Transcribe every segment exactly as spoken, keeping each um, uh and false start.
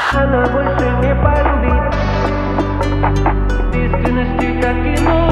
Она больше не полюбит искренности, как кино.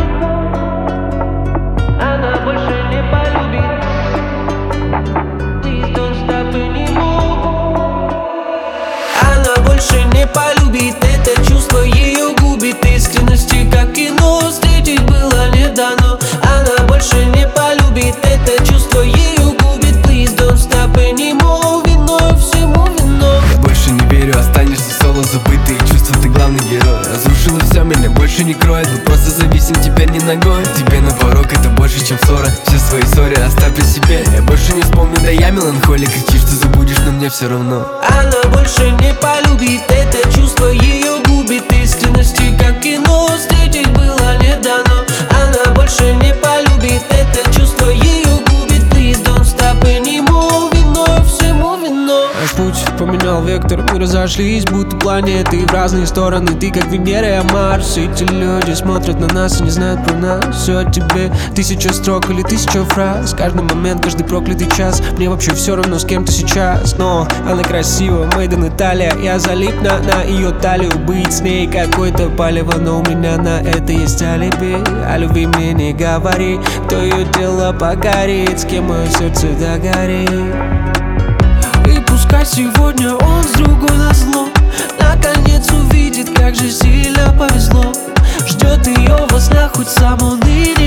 Она больше не полюбит. Please don't stop anymore. Она больше не полюбит. Это чувство ее губит. Искренности, как кино. Встретить было не дано. Она больше не полюбит. Это чувство ее губит. Please don't stop anymore. Вино всему вино. Я больше не верю, останешься соло, забытые чувства, ты главный герой. Разрушила все, меня больше не кроет. Мы просто зависим теперь не ногой. Тебе на порог, это больше, чем ссора. Все свои ссоры оставь при себе. Я больше не вспомню, да я меланхолик. Кричишь, что забудешь, но мне все равно. Она больше не полюбит. Это чувство ее губит. Искренности, как кино. Встретить было не дано. Она больше не полюбит. Это чувство ее губит. Please don't stop anymore. Вино всему вино. Наш путь поменял вектор, мы разошлись, будто планеты в разные стороны. Ты как Венера, я Марс. Эти люди смотрят на нас и не знают про нас. Все о тебе, тысяча строк или тысяча фраз. Каждый момент, каждый проклятый час. Мне вообще все равно, с кем ты сейчас. Но она красива, made in Italia. Я залип на, на ее талию. Быть с ней какое-то палево, но у меня на это есть алиби. О любви мне не говори, кто ее тело погорит, с кем мое сердце догорит. И пускай сегодня он с другой назло, наконец увидит, как же сильно повезло. Ждет ее во снах, хоть сам он и не